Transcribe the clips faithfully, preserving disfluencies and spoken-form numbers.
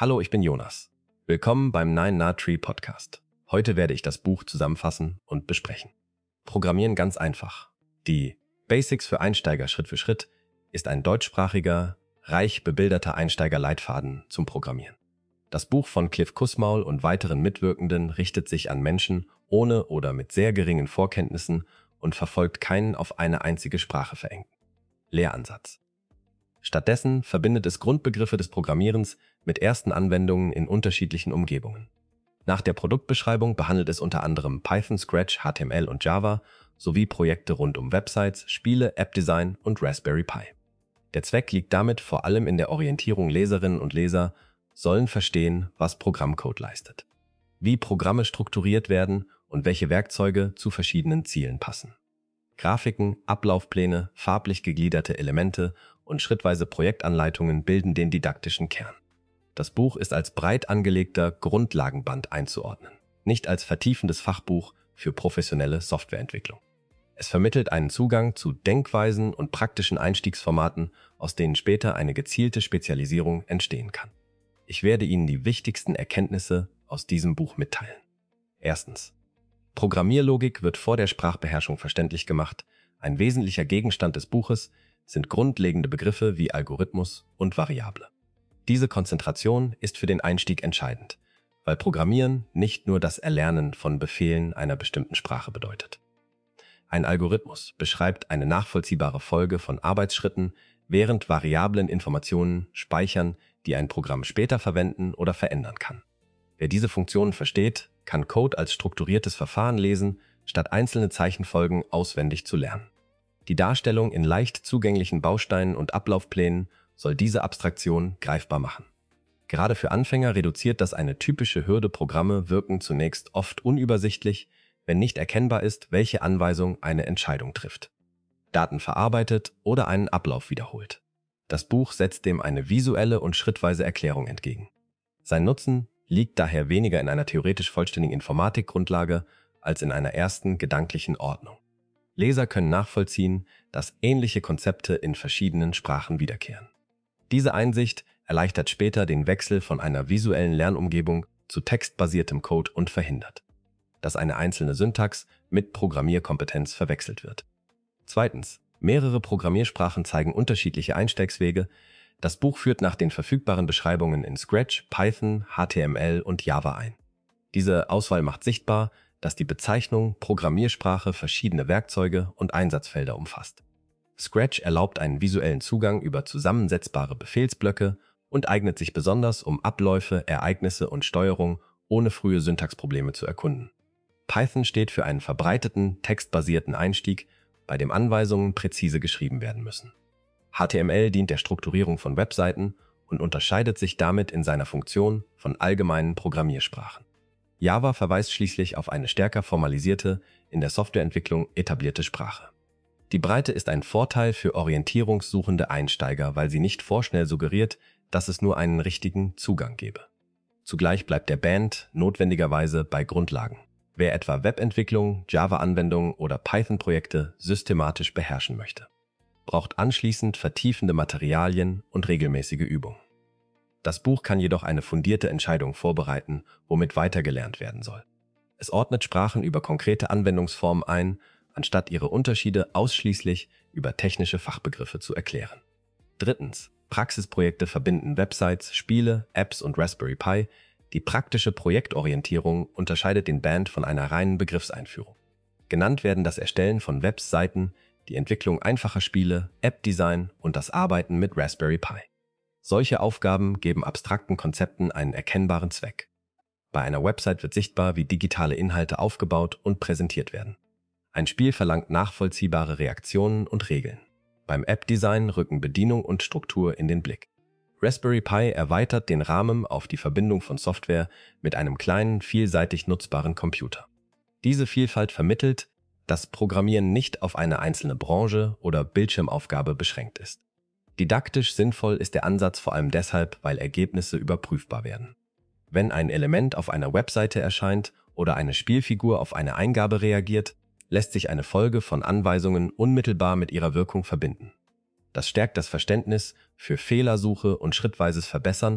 Hallo, ich bin Jonas. Willkommen beim Nine Nard Tree Podcast. Heute werde ich das Buch zusammenfassen und besprechen. Programmieren ganz einfach. Die Basics für Einsteiger Schritt für Schritt ist ein deutschsprachiger, reich bebilderter Einsteigerleitfaden zum Programmieren. Das Buch von Cliff Kussmaul und weiteren Mitwirkenden richtet sich an Menschen ohne oder mit sehr geringen Vorkenntnissen und verfolgt keinen auf eine einzige Sprache verengten Lehransatz. Stattdessen verbindet es Grundbegriffe des Programmierens mit ersten Anwendungen in unterschiedlichen Umgebungen. Nach der Produktbeschreibung behandelt es unter anderem Python, Scratch, H T M L und Java sowie Projekte rund um Websites, Spiele, App-Design und Raspberry Pi. Der Zweck liegt damit vor allem in der Orientierung. Leserinnen und Leser sollen verstehen, was Programmcode leistet, wie Programme strukturiert werden und welche Werkzeuge zu verschiedenen Zielen passen. Grafiken, Ablaufpläne, farblich gegliederte Elemente und schrittweise Projektanleitungen bilden den didaktischen Kern. Das Buch ist als breit angelegter Grundlagenband einzuordnen, nicht als vertiefendes Fachbuch für professionelle Softwareentwicklung. Es vermittelt einen Zugang zu Denkweisen und praktischen Einstiegsformaten, aus denen später eine gezielte Spezialisierung entstehen kann. Ich werde Ihnen die wichtigsten Erkenntnisse aus diesem Buch mitteilen. Erstens. Programmierlogik wird vor der Sprachbeherrschung verständlich gemacht. Ein wesentlicher Gegenstand des Buches sind grundlegende Begriffe wie Algorithmus und Variable. Diese Konzentration ist für den Einstieg entscheidend, weil Programmieren nicht nur das Erlernen von Befehlen einer bestimmten Sprache bedeutet. Ein Algorithmus beschreibt eine nachvollziehbare Folge von Arbeitsschritten, während Variablen Informationen speichern, die ein Programm später verwenden oder verändern kann. Wer diese Funktionen versteht, kann Code als strukturiertes Verfahren lesen, statt einzelne Zeichenfolgen auswendig zu lernen. Die Darstellung in leicht zugänglichen Bausteinen und Ablaufplänen soll diese Abstraktion greifbar machen. Gerade für Anfänger reduziert das eine typische Hürde. Programme wirken zunächst oft unübersichtlich, wenn nicht erkennbar ist, welche Anweisung eine Entscheidung trifft, Daten verarbeitet oder einen Ablauf wiederholt. Das Buch setzt dem eine visuelle und schrittweise Erklärung entgegen. Sein Nutzen liegt daher weniger in einer theoretisch vollständigen Informatikgrundlage als in einer ersten gedanklichen Ordnung. Leser können nachvollziehen, dass ähnliche Konzepte in verschiedenen Sprachen wiederkehren. Diese Einsicht erleichtert später den Wechsel von einer visuellen Lernumgebung zu textbasiertem Code und verhindert, dass eine einzelne Syntax mit Programmierkompetenz verwechselt wird. Zweitens. Mehrere Programmiersprachen zeigen unterschiedliche Einstiegswege. Das Buch führt nach den verfügbaren Beschreibungen in Scratch, Python, H T M L und Java ein. Diese Auswahl macht sichtbar, dass die Bezeichnung Programmiersprache verschiedene Werkzeuge und Einsatzfelder umfasst. Scratch erlaubt einen visuellen Zugang über zusammensetzbare Befehlsblöcke und eignet sich besonders, um Abläufe, Ereignisse und Steuerung ohne frühe Syntaxprobleme zu erkunden. Python steht für einen verbreiteten, textbasierten Einstieg, bei dem Anweisungen präzise geschrieben werden müssen. H T M L dient der Strukturierung von Webseiten und unterscheidet sich damit in seiner Funktion von allgemeinen Programmiersprachen. Java verweist schließlich auf eine stärker formalisierte, in der Softwareentwicklung etablierte Sprache. Die Breite ist ein Vorteil für orientierungssuchende Einsteiger, weil sie nicht vorschnell suggeriert, dass es nur einen richtigen Zugang gebe. Zugleich bleibt der Band notwendigerweise bei Grundlagen. Wer etwa Webentwicklung, Java-Anwendungen oder Python-Projekte systematisch beherrschen möchte, braucht anschließend vertiefende Materialien und regelmäßige Übung. Das Buch kann jedoch eine fundierte Entscheidung vorbereiten, womit weitergelernt werden soll. Es ordnet Sprachen über konkrete Anwendungsformen ein, anstatt ihre Unterschiede ausschließlich über technische Fachbegriffe zu erklären. Drittens. Praxisprojekte verbinden Websites, Spiele, Apps und Raspberry Pi. Die praktische Projektorientierung unterscheidet den Band von einer reinen Begriffseinführung. Genannt werden das Erstellen von Webseiten, die Entwicklung einfacher Spiele, App-Design und das Arbeiten mit Raspberry Pi. Solche Aufgaben geben abstrakten Konzepten einen erkennbaren Zweck. Bei einer Website wird sichtbar, wie digitale Inhalte aufgebaut und präsentiert werden. Ein Spiel verlangt nachvollziehbare Reaktionen und Regeln. Beim App-Design rücken Bedienung und Struktur in den Blick. Raspberry Pi erweitert den Rahmen auf die Verbindung von Software mit einem kleinen, vielseitig nutzbaren Computer. Diese Vielfalt vermittelt, dass Programmieren nicht auf eine einzelne Branche oder Bildschirmaufgabe beschränkt ist. Didaktisch sinnvoll ist der Ansatz vor allem deshalb, weil Ergebnisse überprüfbar werden. Wenn ein Element auf einer Webseite erscheint oder eine Spielfigur auf eine Eingabe reagiert, lässt sich eine Folge von Anweisungen unmittelbar mit ihrer Wirkung verbinden. Das stärkt das Verständnis für Fehlersuche und schrittweises Verbessern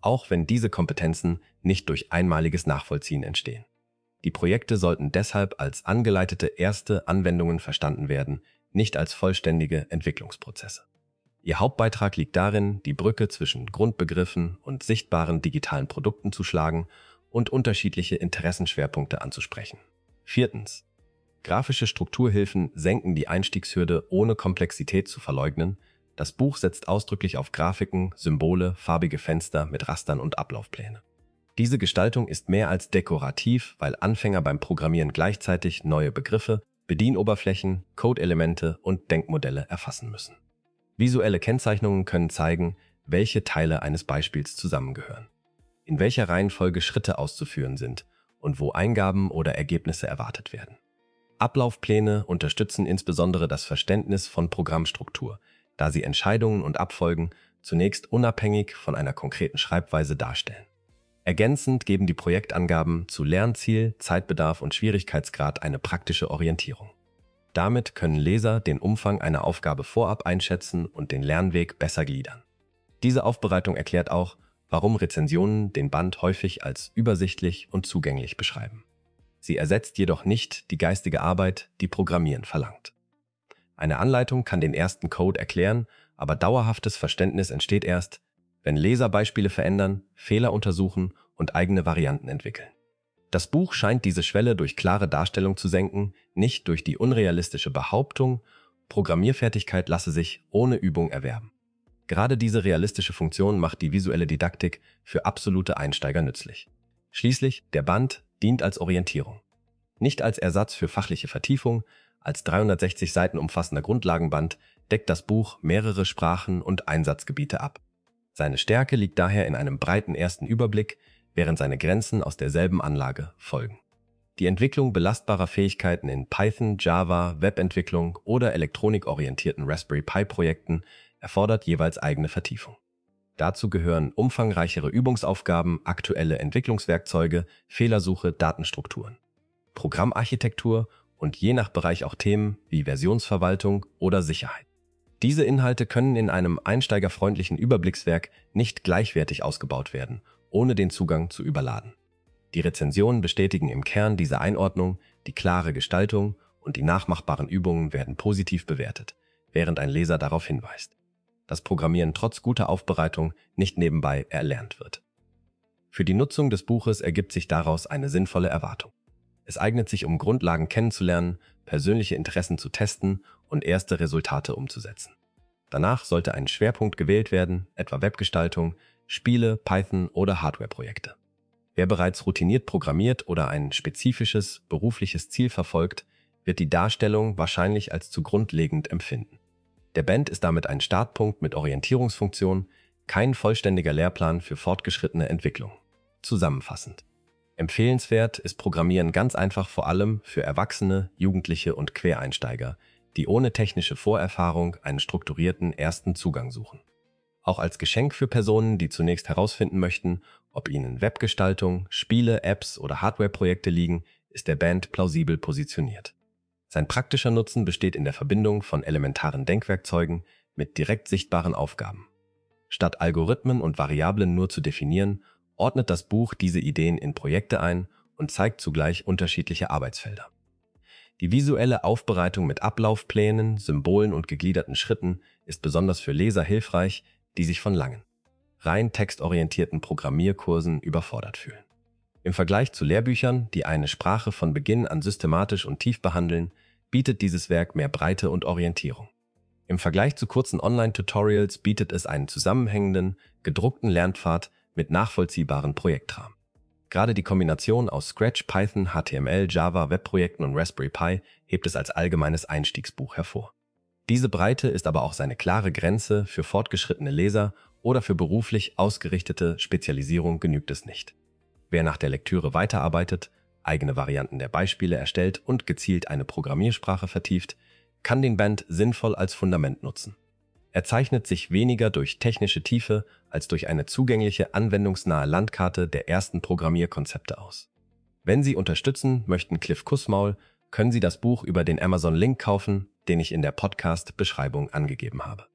auch wenn diese Kompetenzen nicht durch einmaliges Nachvollziehen entstehen. Die Projekte sollten deshalb als angeleitete erste Anwendungen verstanden werden, nicht als vollständige Entwicklungsprozesse. Ihr Hauptbeitrag liegt darin, die Brücke zwischen Grundbegriffen und sichtbaren digitalen Produkten zu schlagen und unterschiedliche Interessenschwerpunkte anzusprechen. Viertens. Grafische Strukturhilfen senken die Einstiegshürde, ohne Komplexität zu verleugnen. Das Buch setzt ausdrücklich auf Grafiken, Symbole, farbige Fenster mit Rastern und Ablaufpläne. Diese Gestaltung ist mehr als dekorativ, weil Anfänger beim Programmieren gleichzeitig neue Begriffe, Bedienoberflächen, Codeelemente und Denkmodelle erfassen müssen. Visuelle Kennzeichnungen können zeigen, welche Teile eines Beispiels zusammengehören, in welcher Reihenfolge Schritte auszuführen sind und wo Eingaben oder Ergebnisse erwartet werden. Ablaufpläne unterstützen insbesondere das Verständnis von Programmstruktur, da sie Entscheidungen und Abfolgen zunächst unabhängig von einer konkreten Schreibweise darstellen. Ergänzend geben die Projektangaben zu Lernziel, Zeitbedarf und Schwierigkeitsgrad eine praktische Orientierung. Damit können Leser den Umfang einer Aufgabe vorab einschätzen und den Lernweg besser gliedern. Diese Aufbereitung erklärt auch, warum Rezensionen den Band häufig als übersichtlich und zugänglich beschreiben. Sie ersetzt jedoch nicht die geistige Arbeit, die Programmieren verlangt. Eine Anleitung kann den ersten Code erklären, aber dauerhaftes Verständnis entsteht erst, wenn Leser Beispiele verändern, Fehler untersuchen und eigene Varianten entwickeln. Das Buch scheint diese Schwelle durch klare Darstellung zu senken, nicht durch die unrealistische Behauptung, Programmierfertigkeit lasse sich ohne Übung erwerben. Gerade diese realistische Funktion macht die visuelle Didaktik für absolute Einsteiger nützlich. Schließlich, der Band dient als Orientierung. Nicht als Ersatz für fachliche Vertiefung, als dreihundertsechzig Seiten umfassender Grundlagenband deckt das Buch mehrere Sprachen und Einsatzgebiete ab. Seine Stärke liegt daher in einem breiten ersten Überblick, während seine Grenzen aus derselben Anlage folgen. Die Entwicklung belastbarer Fähigkeiten in Python, Java, Webentwicklung oder elektronikorientierten Raspberry Pi-Projekten erfordert jeweils eigene Vertiefung. Dazu gehören umfangreichere Übungsaufgaben, aktuelle Entwicklungswerkzeuge, Fehlersuche, Datenstrukturen, Programmarchitektur und je nach Bereich auch Themen wie Versionsverwaltung oder Sicherheit. Diese Inhalte können in einem einsteigerfreundlichen Überblickswerk nicht gleichwertig ausgebaut werden, ohne den Zugang zu überladen. Die Rezensionen bestätigen im Kern diese Einordnung, die klare Gestaltung und die nachmachbaren Übungen werden positiv bewertet, während ein Leser darauf hinweist, dass Programmieren trotz guter Aufbereitung nicht nebenbei erlernt wird. Für die Nutzung des Buches ergibt sich daraus eine sinnvolle Erwartung. Es eignet sich, um Grundlagen kennenzulernen, persönliche Interessen zu testen und erste Resultate umzusetzen. Danach sollte ein Schwerpunkt gewählt werden, etwa Webgestaltung, Spiele, Python oder Hardwareprojekte. Wer bereits routiniert programmiert oder ein spezifisches, berufliches Ziel verfolgt, wird die Darstellung wahrscheinlich als zu grundlegend empfinden. Der Band ist damit ein Startpunkt mit Orientierungsfunktion, kein vollständiger Lehrplan für fortgeschrittene Entwicklung. Zusammenfassend. Empfehlenswert ist Programmieren ganz einfach vor allem für Erwachsene, Jugendliche und Quereinsteiger, die ohne technische Vorerfahrung einen strukturierten ersten Zugang suchen. Auch als Geschenk für Personen, die zunächst herausfinden möchten, ob ihnen Webgestaltung, Spiele, Apps oder Hardwareprojekte liegen, ist der Band plausibel positioniert. Sein praktischer Nutzen besteht in der Verbindung von elementaren Denkwerkzeugen mit direkt sichtbaren Aufgaben. Statt Algorithmen und Variablen nur zu definieren, ordnet das Buch diese Ideen in Projekte ein und zeigt zugleich unterschiedliche Arbeitsfelder. Die visuelle Aufbereitung mit Ablaufplänen, Symbolen und gegliederten Schritten ist besonders für Leser hilfreich, die sich von langen, rein textorientierten Programmierkursen überfordert fühlen. Im Vergleich zu Lehrbüchern, die eine Sprache von Beginn an systematisch und tief behandeln, bietet dieses Werk mehr Breite und Orientierung. Im Vergleich zu kurzen Online-Tutorials bietet es einen zusammenhängenden, gedruckten Lernpfad mit nachvollziehbaren Projektrahmen. Gerade die Kombination aus Scratch, Python, H T M L, Java, Webprojekten und Raspberry Pi hebt es als allgemeines Einstiegsbuch hervor. Diese Breite ist aber auch seine klare Grenze für fortgeschrittene Leser oder für beruflich ausgerichtete Spezialisierung genügt es nicht. Wer nach der Lektüre weiterarbeitet, eigene Varianten der Beispiele erstellt und gezielt eine Programmiersprache vertieft, kann den Band sinnvoll als Fundament nutzen. Er zeichnet sich weniger durch technische Tiefe als durch eine zugängliche, anwendungsnahe Landkarte der ersten Programmierkonzepte aus. Wenn Sie unterstützen möchten Cliff Kussmaul, können Sie das Buch über den Amazon-Link kaufen, den ich in der Podcast-Beschreibung angegeben habe.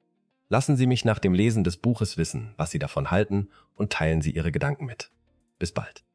Lassen Sie mich nach dem Lesen des Buches wissen, was Sie davon halten und teilen Sie Ihre Gedanken mit. Bis bald.